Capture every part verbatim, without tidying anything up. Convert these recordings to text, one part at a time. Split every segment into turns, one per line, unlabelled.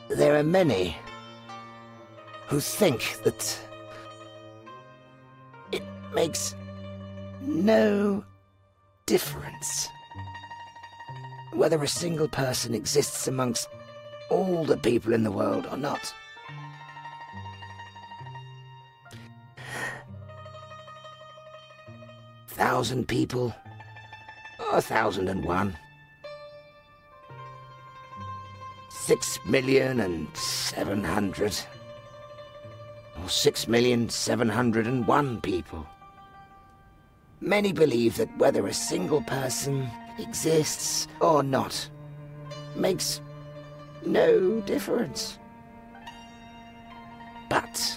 There are many who think that it makes no difference whether a single person exists amongst all the people in the world or not. Thousand people, or a thousand and one. Six million and seven hundred, or six million seven hundred and one people. Many believe that whether a single person exists or not makes no difference. But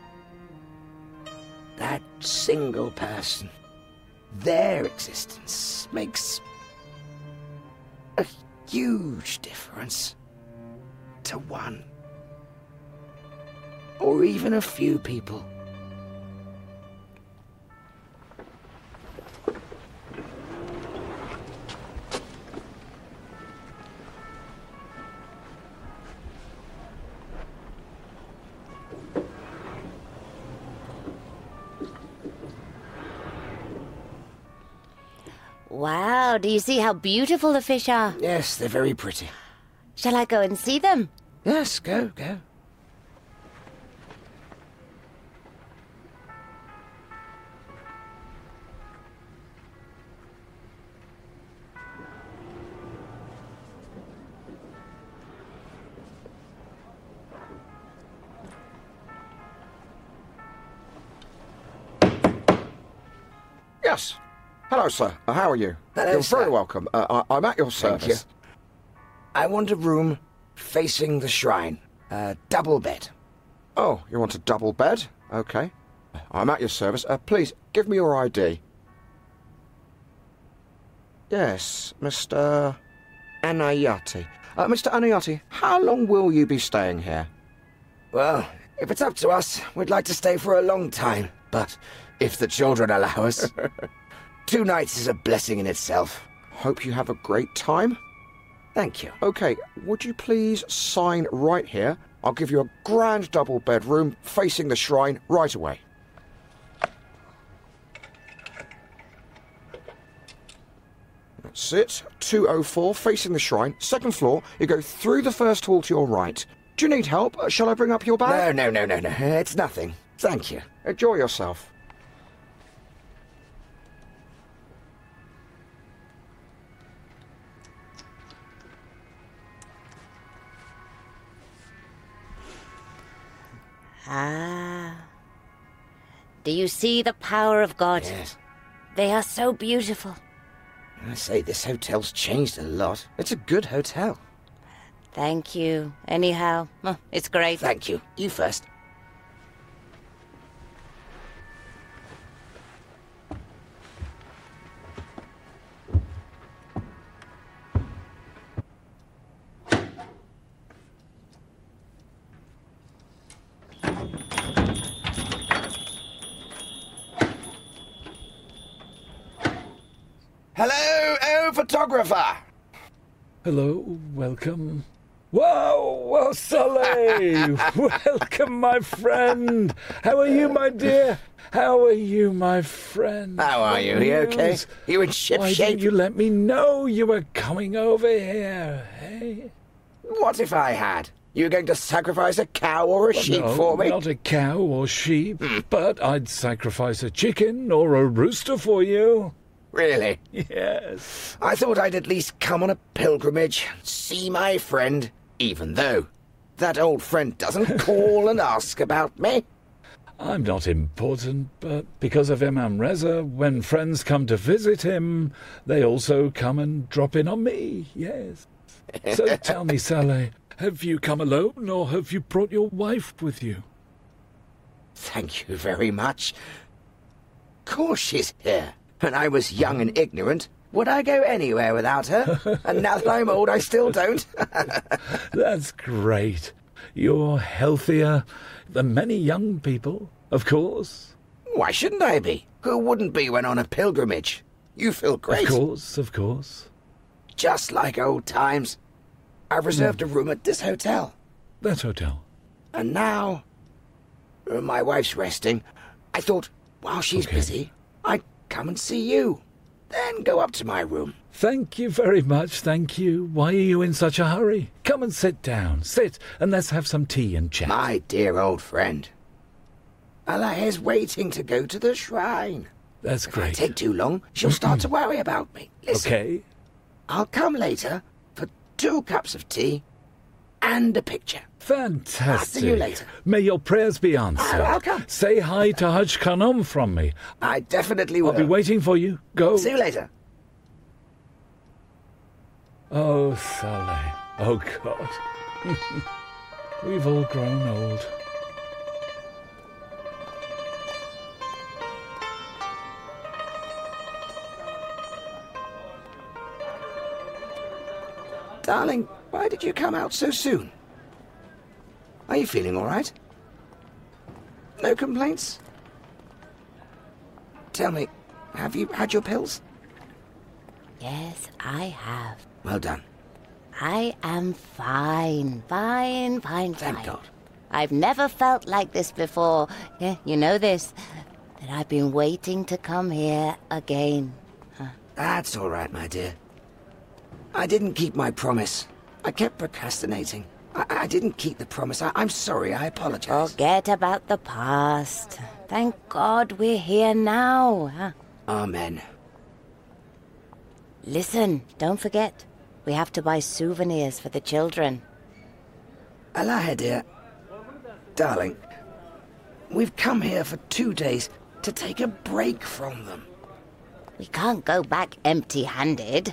that single person, their existence makes a huge difference to one, or even a few people.
Wow, do you see how beautiful the fish are?
Yes, they're very pretty.
Shall I go and see them?
Yes, go, go.
Yes. Hello, sir. Uh, how are you?
Hello,
You're
sir.
very welcome. Uh, I I'm at your
Thank
service.
you. I want a room facing the shrine. A double bed.
Oh, you want a double bed? Okay. I'm at your service. Uh, please, give me your I D. Yes, Mister Anayati. Uh, Mister Anayati, how long will you be staying here?
Well, if it's up to us, we'd like to stay for a long time. But if the children allow us, two nights is a blessing in itself.
Hope you have a great time.
Thank you.
Okay, would you please sign right here? I'll give you a grand double bedroom facing the shrine right away. That's it. two oh four, facing the shrine. Second floor, you go through the first hall to your right. Do you need help? Uh, Shall I bring up your bag?
No, no, no, no, no. It's nothing. Thank you.
Enjoy yourself.
Ah. Do you see the power of God?
Yes.
They are so beautiful.
I say, this hotel's changed a lot. It's a good hotel.
Thank you. Anyhow, oh, it's great.
Thank you. You first. Hello, oh, photographer!
Hello, welcome. Whoa, well, Sully! Welcome, my friend. How are you, my dear? How are you, my friend?
How are you? You okay? You in ship
Why
shape?
didn't you let me know you were coming over here, hey?
What if I had? You were going to sacrifice a cow or a sheep
no,
for me?
not a cow or sheep, but I'd sacrifice a chicken or a rooster for you.
Really?
Yes.
I thought I'd at least come on a pilgrimage, see my friend, even though that old friend doesn't call and ask about me.
I'm not important, but because of Imam Reza, when friends come to visit him, they also come and drop in on me, yes. So tell me, Saleh, have you come alone, or have you brought your wife with you?
Thank you very much. Of course she's here. When I was young and ignorant, would I go anywhere without her? And now that I'm old, I still don't.
That's great. You're healthier than many young people, of course.
Why shouldn't I be? Who wouldn't be when on a pilgrimage? You feel great.
Of course, of course.
Just like old times. I've reserved a room at this hotel.
that hotel.
And now, uh, my wife's resting. I thought, while she's
Okay.
busy, I'd come and see you. Then go up to my room.
Thank you very much, thank you. Why are you in such a hurry? Come and sit down. Sit, and let's have some tea and chat.
My dear old friend. Allah is waiting to go to the shrine.
That's
If I
great.
take too long, she'll start to worry about me. Listen,
Okay.
I'll come later for two cups of tea and a picture.
Fantastic.
I'll see you later.
May your prayers be answered.
I'll- I'll come.
Say hi to Hajj Khanum from me.
I definitely will.
I'll be waiting for you. Go.
See you later.
Oh, Saleh. Oh, God. We've all grown old.
Darling, why did you come out so soon? Are you feeling all right? No complaints? Tell me, have you had your pills?
Yes, I have.
Well done.
I am fine, fine, fine,
Thank
fine.
God.
I've never felt like this before. Yeah, you know this, that I've been waiting to come here again.
That's all right, my dear. I didn't keep my promise. I kept procrastinating. I, I didn't keep the promise. I, I'm sorry. I apologize.
Forget about the past. Thank God we're here now. Huh?
Amen.
Listen, don't forget. We have to buy souvenirs for the children.
Allah, dear. Darling, we've come here for two days to take a break from them.
We can't go back empty-handed.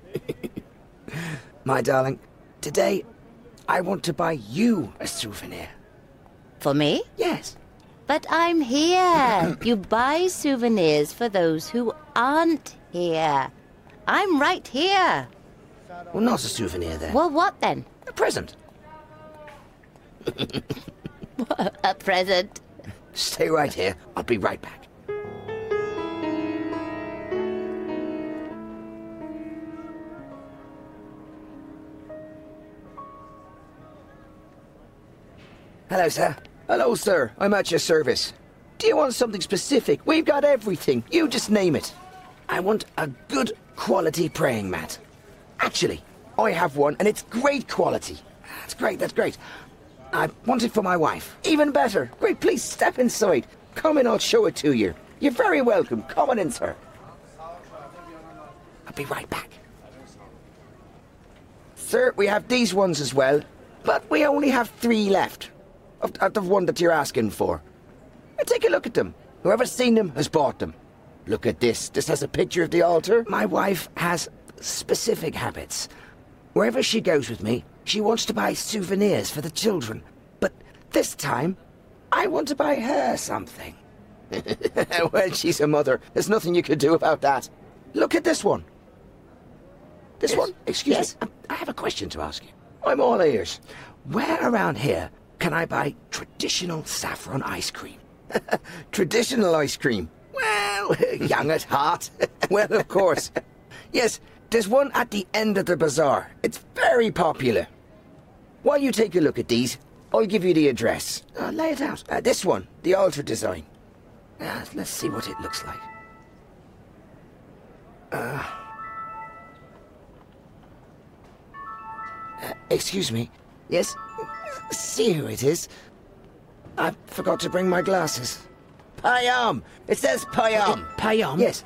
My darling, today I want to buy you a souvenir.
For me?
Yes.
But I'm here. You buy souvenirs for those who aren't here. I'm right here.
Well, not a souvenir then.
Well, what then?
A present.
A present.
Stay right here. I'll be right back. Hello, sir. Hello, sir. I'm at your service. Do you want something specific? We've got everything. You just name it. I want a good quality praying mat. Actually, I have one and it's great quality. That's great, that's great. I want it for my wife. Even better. Great, please step inside. Come in, I'll show it to you. You're very welcome. Come on in, sir. I'll be right back. Sir, we have these ones as well, but we only have three left of, of the one that you're asking for. Now take a look at them. Whoever's seen them has bought them. Look at this. This has a picture of the altar. My wife has specific habits. Wherever she goes with me, she wants to buy souvenirs for the children. But this time, I want to buy her something. Well, she's a mother. There's nothing you could do about that. Look at this one. This
Yes.
one? Excuse
Yes.
me. I have a question to ask you. I'm all ears. Where around here can I buy traditional saffron ice cream? Traditional ice cream? Well, young at heart. Well, of course. Yes, there's one at the end of the bazaar. It's very popular. While you take a look at these, I'll give you the address. Uh, lay it out. Uh, this one, the altar design. Uh, let's see what it looks like. Uh, uh, excuse me. Yes? See who it is. I forgot to bring my glasses. Payam! It says Payam.
Payam?
Yes.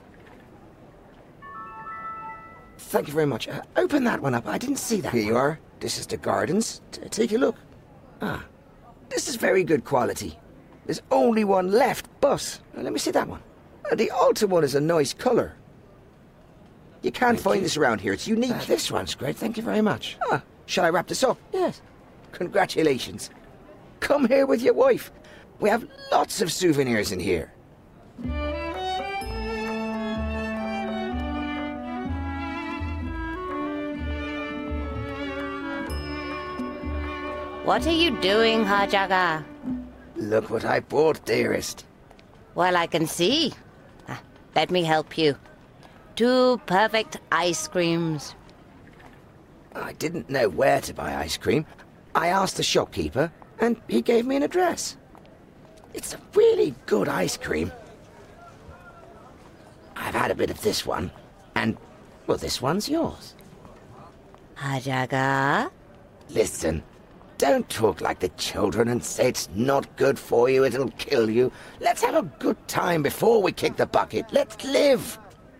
Thank you very much. Uh, open that one up. I didn't see that. Here you are. This is the gardens. T- take a look. Ah. This is very good quality. There's only one left, but... uh, let me see that one. Uh, the altar one is a nice colour. You can't
Thank
find
you.
this around here. It's unique. Uh, this one's great. Thank you very much. Ah, shall I wrap this up? Yes. Congratulations. Come here with your wife. We have lots of souvenirs in here.
What are you doing, Hajaga?
Look what I bought, dearest.
Well, I can see. Ah, let me help you. Two perfect ice creams.
I didn't know where to buy ice cream. I asked the shopkeeper, and he gave me an address. It's a really good ice cream. I've had a bit of this one, and, well, this one's yours.
Hajaga?
Listen, don't talk like the children and say it's not good for you, it'll kill you. Let's have a good time before we kick the bucket. Let's live.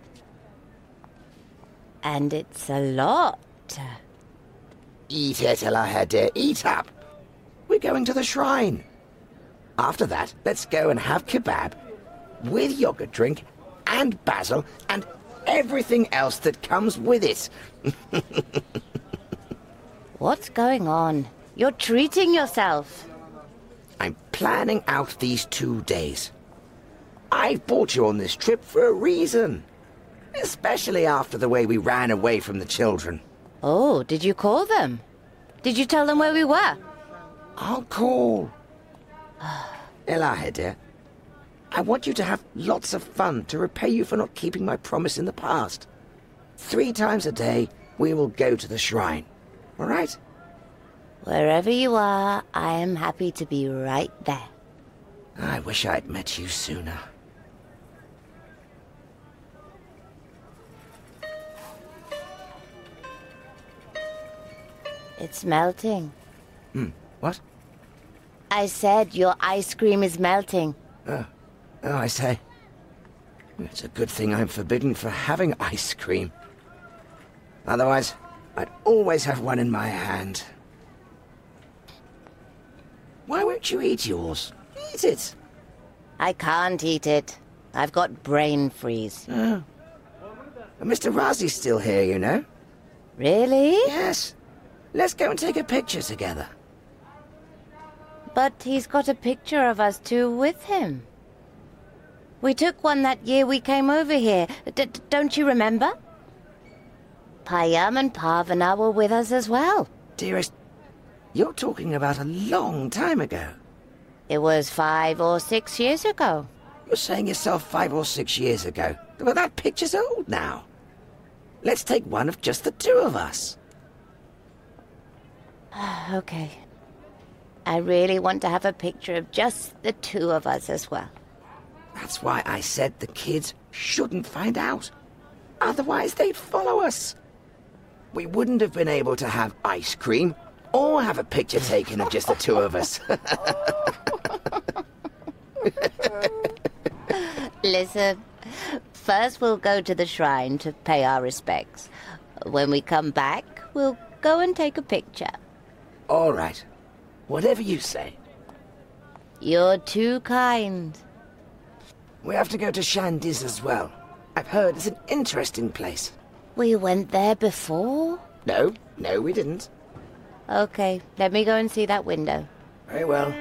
And it's a lot.
Eat it, Elahede, eat up. We're going to the shrine. After that, let's go and have kebab with yogurt drink and basil and everything else that comes with it.
What's going on? You're treating yourself.
I'm planning out these two days. I've brought you on this trip for a reason. Especially after the way we ran away from the children.
Oh, did you call them? Did you tell them where we were?
I'll call. Elahede, I want you to have lots of fun to repay you for not keeping my promise in the past. Three times a day, we will go to the shrine. All right?
Wherever you are, I am happy to be right there.
I wish I'd met you sooner.
It's melting.
Hmm, what?
I said your ice cream is melting.
Oh, oh, I say. It's a good thing I'm forbidden for having ice cream. Otherwise, I'd always have one in my hand. Why won't you eat yours? Eat it.
I can't eat it. I've got brain freeze.
Oh. Mister Razi's still here, you know.
Really?
Yes. Let's go and take a picture together.
But he's got a picture of us two with him. We took one that year we came over here. D d don't you remember? Payam and Parvana were with us as well.
Dearest, you're talking about a long time ago.
It was five or six years ago.
You're saying yourself five or six years ago. Well, that picture's old now. Let's take one of just the two of us.
Okay. I really want to have a picture of just the two of us as well.
That's why I said the kids shouldn't find out. Otherwise, they'd follow us. We wouldn't have been able to have ice cream or have a picture taken of just the two of us.
Listen, first we'll go to the shrine to pay our respects. When we come back, we'll go and take a picture.
All right. Whatever you say.
You're too kind.
We have to go to Shandiz as well. I've heard it's an interesting place.
We went there before?
No, no, we didn't.
Okay, let me go and see that window.
Very well.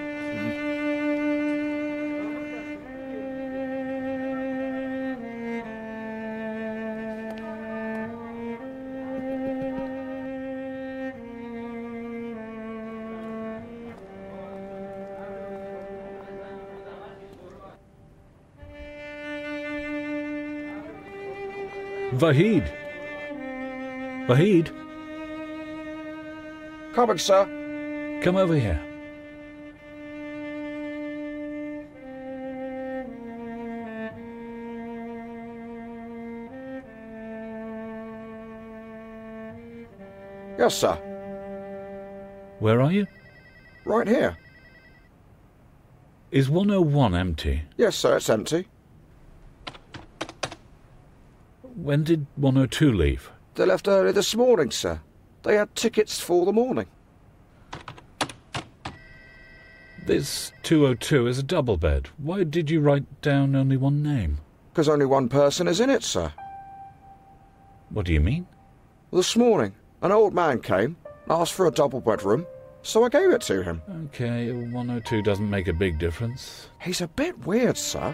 Vahid! Vahid,
Coming, sir.
come over here.
Yes, sir.
Where are you?
Right here.
Is one oh one empty?
Yes, sir, it's empty.
When did one oh two leave?
They left early this morning, sir. They had tickets for the morning.
This two oh two is a double bed. Why did you write down only one name?
Because only one person is in it, sir.
What do you mean?
This morning, an old man came, asked for a double bedroom, so I gave it to him.
Okay, one oh two doesn't make a big difference.
He's a bit weird, sir.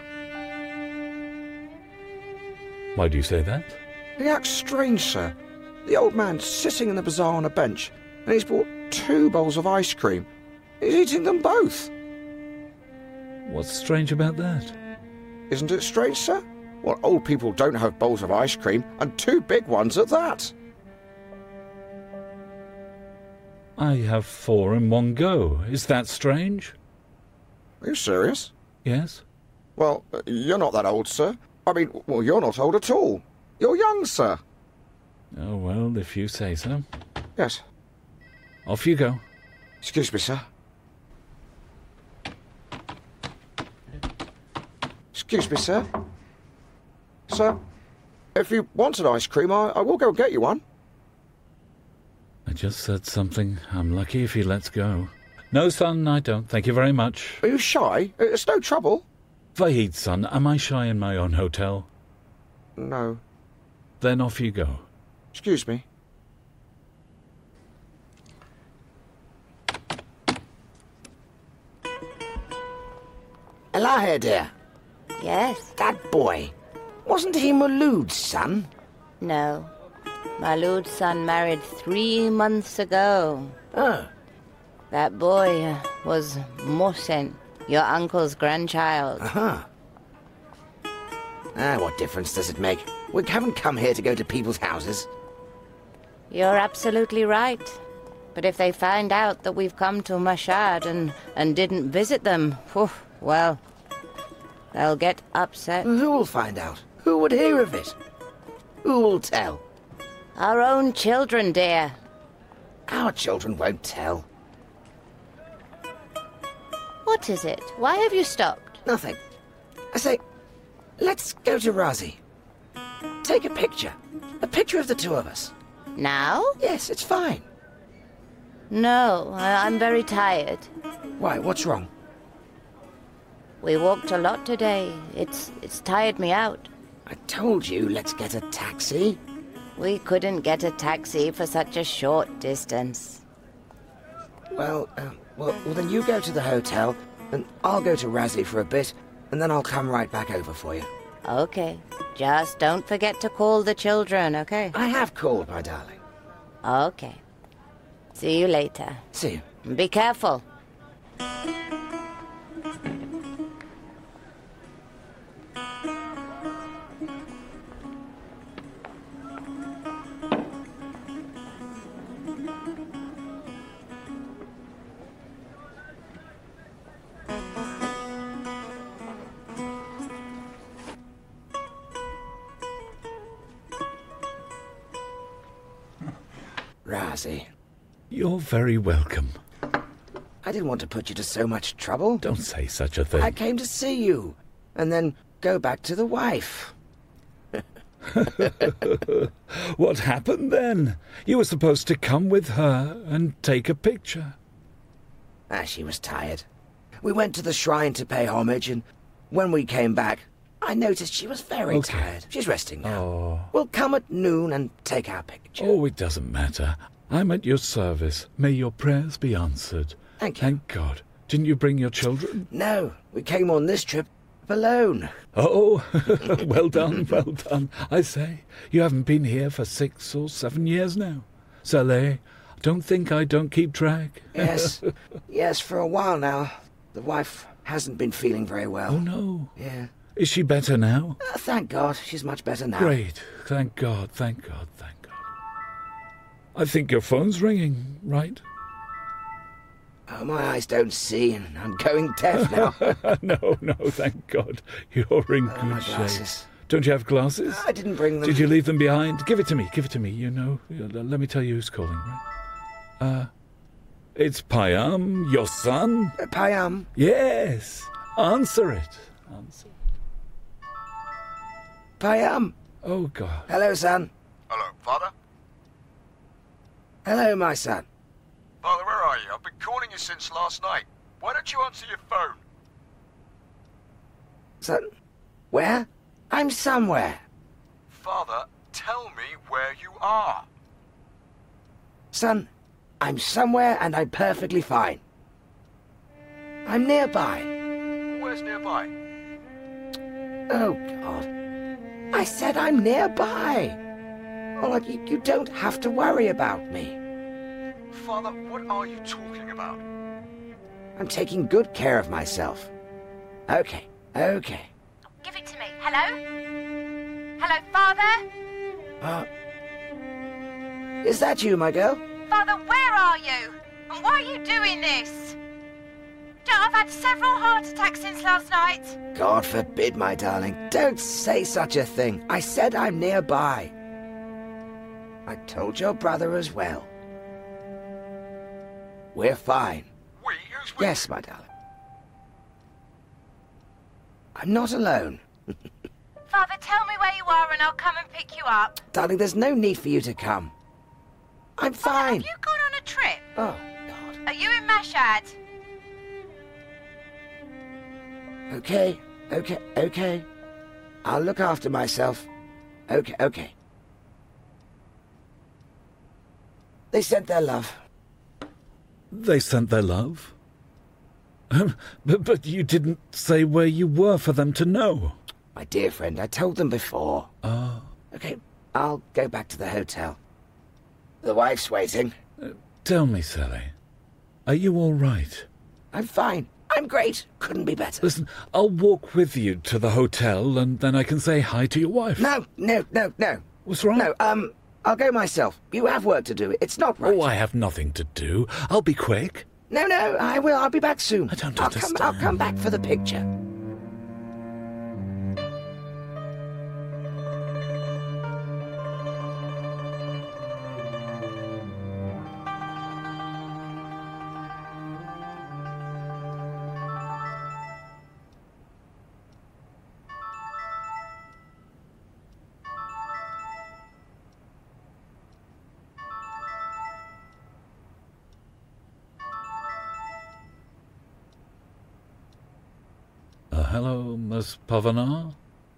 Why do you say that?
He acts strange, sir. The old man's sitting in the bazaar on a bench, and he's bought two bowls of ice cream. He's eating them both.
What's strange about that?
Isn't it strange, sir? Well, old people don't have bowls of ice cream, and two big ones at that.
I have four in one go. Is that strange?
Are you serious?
Yes?
Well, uh, you're not that old, sir. I mean, well, you're not old at all. You're young, sir.
Oh, well, if you say so.
Yes.
Off you go.
Excuse me, sir. Excuse me, sir. Sir, if you wanted ice cream, I, I will go get you one.
I just said something. I'm lucky if he lets go. No, son, I don't. Thank you very much.
Are you shy? It's no trouble.
Vahid, son, am I shy in my own hotel?
No.
Then off you go.
Excuse me.
Elahi, dear.
Yes?
That boy. Wasn't he Maloud's son?
No. Maloud's son married three months ago.
Oh.
That boy uh, was Mohsen, your uncle's grandchild.
Uh-huh. Ah, what difference does it make? We haven't come here to go to people's houses.
You're absolutely right. But if they find out that we've come to Mashhad and, and didn't visit them, whew, well, they'll get upset.
Who will find out? Who would hear of it? Who will tell?
Our own children, dear.
Our children won't tell.
What is it? Why have you stopped?
Nothing. I say, let's go to Razi. Take a picture. A picture of the two of us.
Now?
Yes, it's fine.
No, I- I'm very tired.
Why, what's wrong?
We walked a lot today. It's it's tired me out.
I told you, let's get a taxi.
We couldn't get a taxi for such a short distance.
Well, uh, well, well, then you go to the hotel, and I'll go to Razi for a bit, and then I'll come right back over for you.
Okay. Just don't forget to call the children, okay?
I have called, my darling.
Okay. See you later.
See you.
Be careful.
Razi,
You're very welcome.
I didn't want to put you to so much trouble.
Don't say such a thing.
I came to see you, and then go back to the wife.
What happened then? You were supposed to come with her and take a picture.
Ah, she was tired. We went to the shrine to pay homage, and when we came back, I noticed she was very
Okay.
tired. She's resting now.
Oh.
We'll come at noon and take our picture.
Oh, it doesn't matter. I'm at your service. May your prayers be answered.
Thank you.
Thank God. Didn't you bring your children?
No, we came on this trip alone.
Oh, well done, well done. I say, you haven't been here for six or seven years now. Saleh, don't think I don't keep track.
Yes, yes, for a while now. The wife hasn't been feeling very well.
Oh, no.
Yeah.
Is she better now?
Uh, thank God, she's much better now.
Great. Thank God, thank God, thank God. I think your phone's ringing, right?
Oh, my eyes don't see, and I'm going deaf now.
no, no, thank God. You're in
Oh,
good
my
shape.
glasses.
Don't you have glasses?
I didn't bring them.
Did you leave them behind? Give it to me, give it to me. You know, let me tell you who's calling, right? Uh, it's Payam, your son?
Uh, Payam.
Yes. Answer it. Answer.
Payam.
Oh, God.
Hello, son.
Hello, Father?
Hello, my son.
Father, where are you? I've been calling you since last night. Why don't you answer your phone?
Son? Where? I'm somewhere.
Father, tell me where you are.
Son, I'm somewhere and I'm perfectly fine. I'm nearby.
Where's nearby?
Oh, God. I said I'm nearby. Oh, like, you, you don't have to worry about me.
Father, what are you talking about?
I'm taking good care of myself. Okay, okay.
Give it to me. Hello? Hello, Father?
Uh, is that you, my girl?
Father, where are you?
And why are you doing this? Dad, I've had several heart attacks since last night.
God forbid, my darling. Don't say such a thing. I said I'm nearby. I told your brother as well. We're fine.
We? Who's we?
Yes, my darling. I'm not alone.
Father, tell me where you are and I'll come and pick you up.
Darling, there's no need for you to come. I'm
Father,
fine.
have you gone on a trip?
Oh, God.
Are you in Mashhad?
Okay, okay, okay. I'll look after myself. Okay, okay. They sent their love.
They sent their love? Um, but, but you didn't say where you were for them to know.
My dear friend, I told them before.
Ah.
Okay, I'll go back to the hotel. The wife's waiting.
Uh, tell me, Sally, are you all right?
I'm fine. I'm great. Couldn't be better.
Listen, I'll walk with you to the hotel and then I can say hi to your wife.
No, no, no, no.
What's wrong?
No, um, I'll go myself. You have work to do. It's not right.
Oh, I have nothing to do. I'll be quick.
No, no, I will. I'll be back soon.
I don't
I'll
understand.
Come, I'll come back for the picture.
Hello, Miss Pavanar?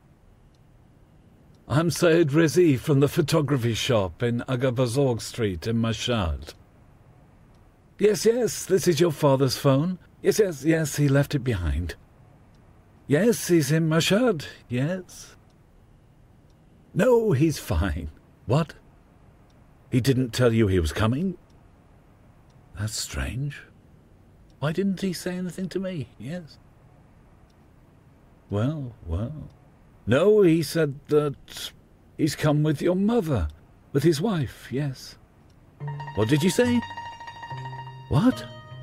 I'm Said Rizzi from the photography shop in Agabazorg Street in Mashhad. Yes, yes, this is your father's phone. Yes, yes, yes, he left it behind. Yes, he's in Mashhad, yes. No, he's fine. What? He didn't tell you he was coming? That's strange. Why didn't he say anything to me? Yes. Well, well. No, he said that he's come with your mother, with his wife, yes. What did you say? What?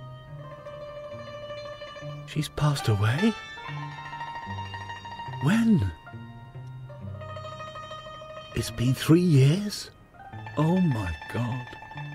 She's passed away? When? It's been three years? Oh my God.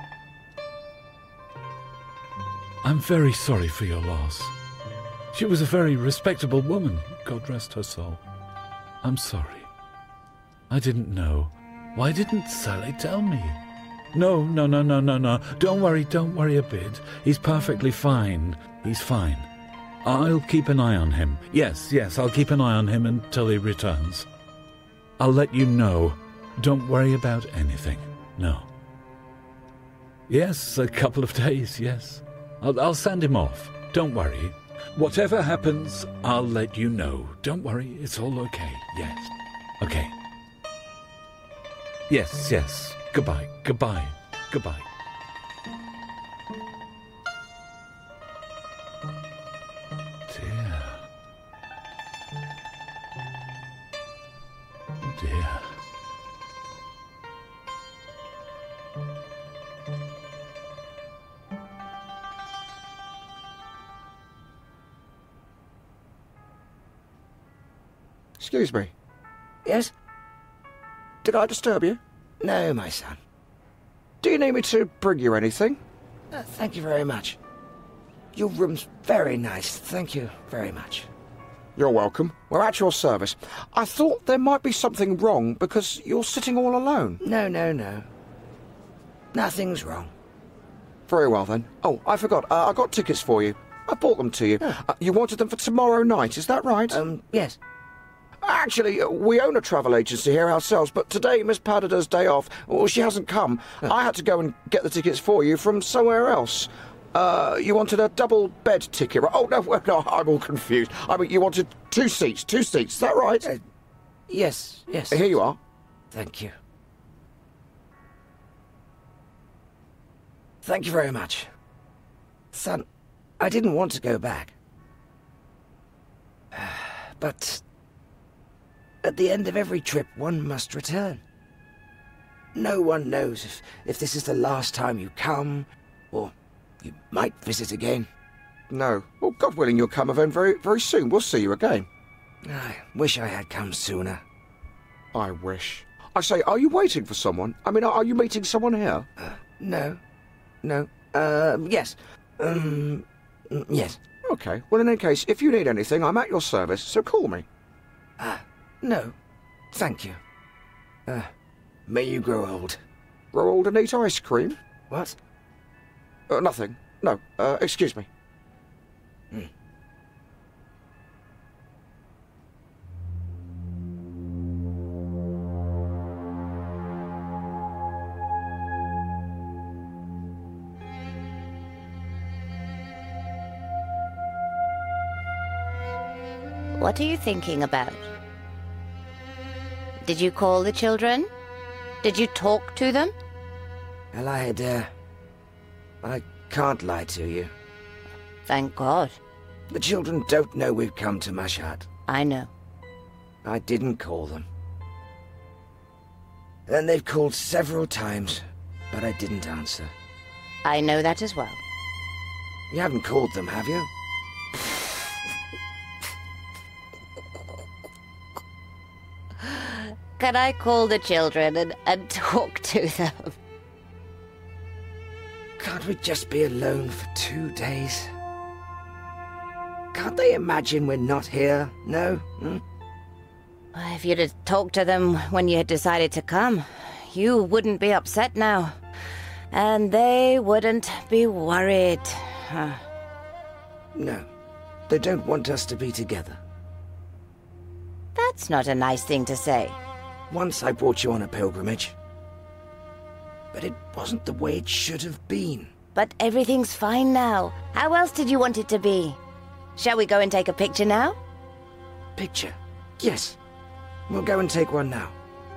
I'm very sorry for your loss. She was a very respectable woman, God rest her soul. I'm sorry. I didn't know. Why didn't Sally tell me? No, no, no, no, no, no. Don't worry, don't worry a bit. He's perfectly fine. He's fine. I'll keep an eye on him. Yes, yes, I'll keep an eye on him until he returns. I'll let you know. Don't worry about anything. No. Yes, a couple of days, yes. I'll, I'll send him off. Don't worry. Whatever happens, I'll let you know. Don't worry, it's all okay. Yes. Okay. Yes, yes. Goodbye, goodbye, goodbye. Dear. Oh dear.
Excuse me.
Yes?
Did I disturb you?
No, my son.
Do you need me to bring you anything?
Uh, thank you very much. Your room's very nice. Thank you very much.
You're welcome. We're at your service. I thought there might be something wrong because you're sitting all alone.
No, no, no. Nothing's wrong.
Very well, then. Oh, I forgot. Uh, I got tickets for you. I bought them to you.
Oh.
Uh, you wanted them for tomorrow night, is that right?
Um, yes.
Actually, uh, we own a travel agency here ourselves, but today Miss Padada's day off. Well, she hasn't come.
Oh.
I had to go and get the tickets for you from somewhere else. Uh, you wanted a double bed ticket, right? Oh, no, no, I'm all confused. I mean, you wanted two seats, two seats, is that right?
Uh, yes, yes.
Here you are.
Thank you. Thank you very much. Son, I didn't want to go back. But at the end of every trip, one must return. No one knows if, if this is the last time you come, or You might visit again.
No. Well, God willing, you'll come again very, very soon. We'll see you again.
I wish I had come sooner.
I wish. I say, are you waiting for someone? I mean, are you meeting someone here?
Uh, no. No. Um, yes. Um, yes.
Okay. Well, in any case, if you need anything, I'm at your service, so call me.
Ah, uh, no. Thank you. Uh, may you grow old.
Grow old and eat ice cream?
What?
Uh, nothing. No. Uh, excuse me.
Hmm.
What are you thinking about? Did you call the children? Did you talk to them?
Elahida, I can't lie to you.
Thank God.
The children don't know we've come to Mashhad.
I know.
I didn't call them. Then they've called several times, but I didn't answer.
I know that as well.
You haven't called them, have you?
Can I call the children and, and talk to them?
Can't we just be alone for two days? Can't they imagine we're not here? No? Hmm?
If you'd have talked to them when you had decided to come, you wouldn't be upset now. And they wouldn't be worried. Huh.
No. They don't want us to be together.
That's not a nice thing to say.
Once I brought you on a pilgrimage. But it wasn't the way it should have been.
But everything's fine now. How else did you want it to be? Shall we go and take a picture now?
Picture? Yes. We'll go and take one now.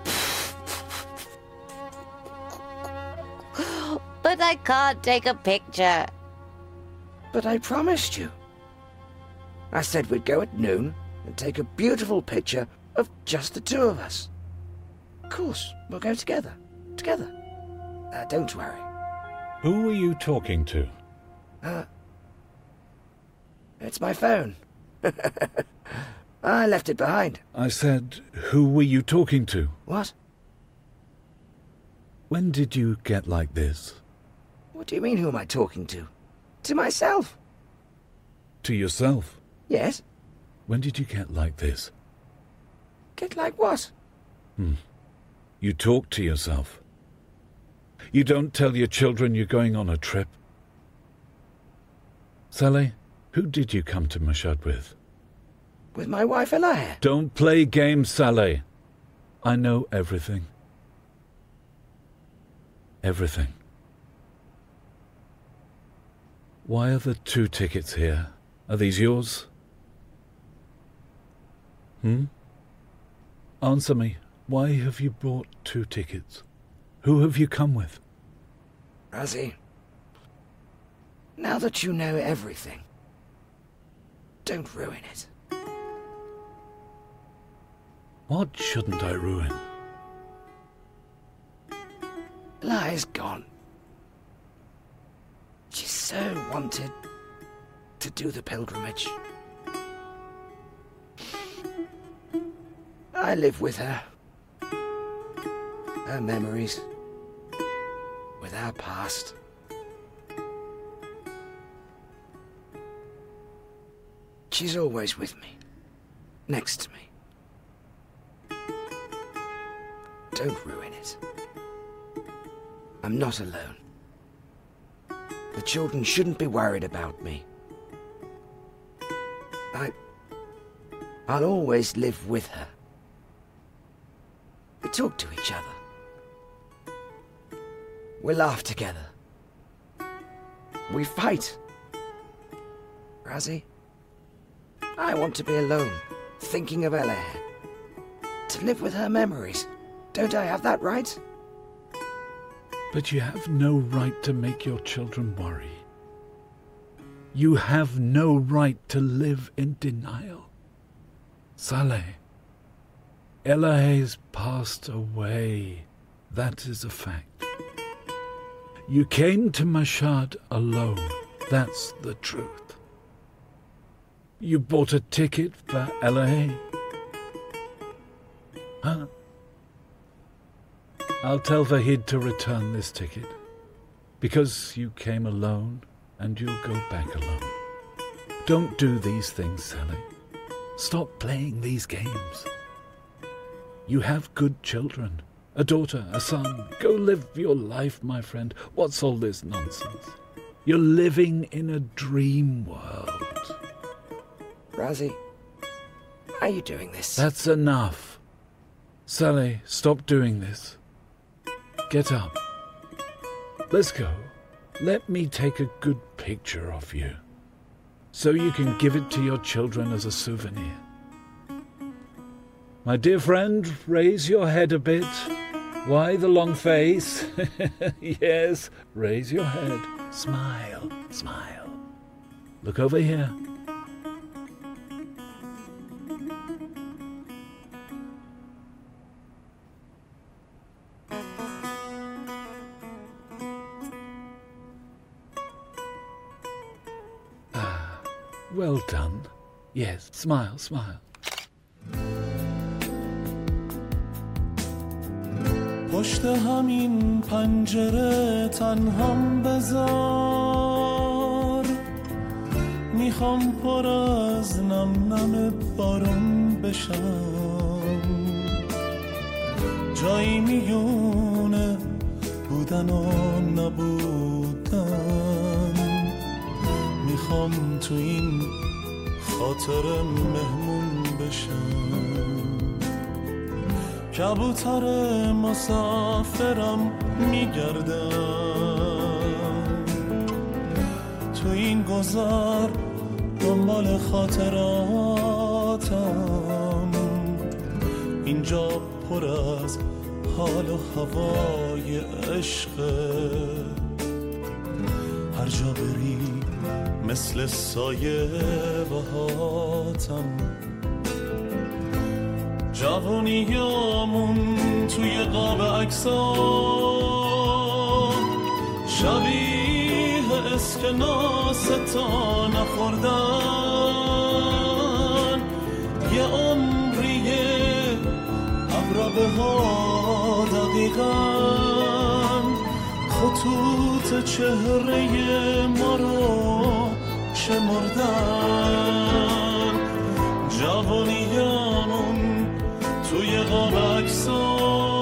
But I can't take a picture.
But I promised you. I said we'd go at noon and take a beautiful picture of just the two of us. Of course, we'll go together. Together. Uh, don't worry.
Who were you talking to?
Uh, it's my phone. I left it behind.
I said, who were you talking to?
What?
When did you get like this?
What do you mean, who am I talking to? To myself.
To yourself?
Yes.
When did you get like this?
Get like what?
Hmm. You talk to yourself. You don't tell your children you're going on a trip. Saleh, who did you come to Mashhad with?
With my wife, Elahida.
Don't play games, Saleh. I know everything. Everything. Why are the two tickets here? Are these yours? Hmm? Answer me. Why have you bought two tickets? Who have you come with?
Razi, now that you know everything, don't ruin it.
What shouldn't I ruin?
Eli's gone. She so wanted to do the pilgrimage. I live with her. Her memories. With our past. She's always with me. Next to me. Don't ruin it. I'm not alone. The children shouldn't be worried about me. I... I'll always live with her. We talk to each other. We laugh together. We fight. Razi, I want to be alone, thinking of Elahida. To live with her memories. Don't I have that right?
But you have no right to make your children worry. You have no right to live in denial. Saleh, Elahi's passed away. That is a fact. You came to Mashhad alone. That's the truth. You bought a ticket for L A? Huh? I'll tell Vahid to return this ticket. Because you came alone, and you'll go back alone. Don't do these things, Sally. Stop playing these games. You have good children. A daughter, a son. Go live your life, my friend. What's all this nonsense? You're living in a dream world.
Razi, are you doing this?
That's enough. Sally, stop doing this. Get up. Let's go. Let me take a good picture of you, so you can give it to your children as a souvenir. My dear friend, raise your head a bit. Why the long face? Yes, raise your head. Smile, smile. Look over here. Ah, well done. Yes, smile, smile.
پشت همین پنجره تنهام بذار، میخوام پر از نم نم بارون بشم، جایی میونه بودن و نبودن، میخوام تو این خاطر مهمون بشم، کبوتر مسافرم میگردم تو این گذار دنبال خاطراتم، اینجا پر از حال و هوای عشقه، هر جا بری مثل سایه بهاتم، جوونیامون توی قاب عکسا شبیه اسکناس تا نخوردن، یه عمریه عقربه ها دقیقاً خطوط چهره ما رو شمردن، جوونیامون توی قاب عکسا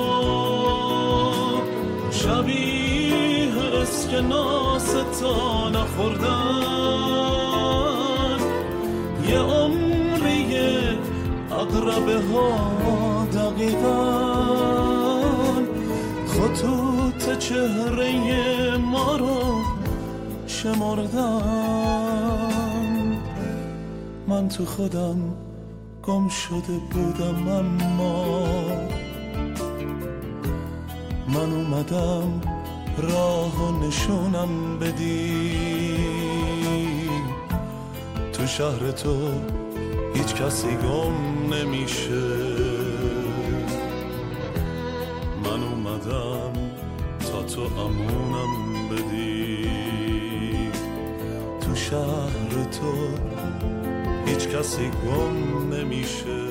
شبیه اسکناس تا نخوردن، یه عمریه عقربه ها دقیقاً خطوط چهره ما رو شمردن، من تو خودم گم شده بودم اما من اومدم راه و نشونم بدی، تو شهر تو هیچ کسی گم نمیشه، من اومدم تا تو امونم بدی، تو شهر تو هیچ کسی گم نمیشه.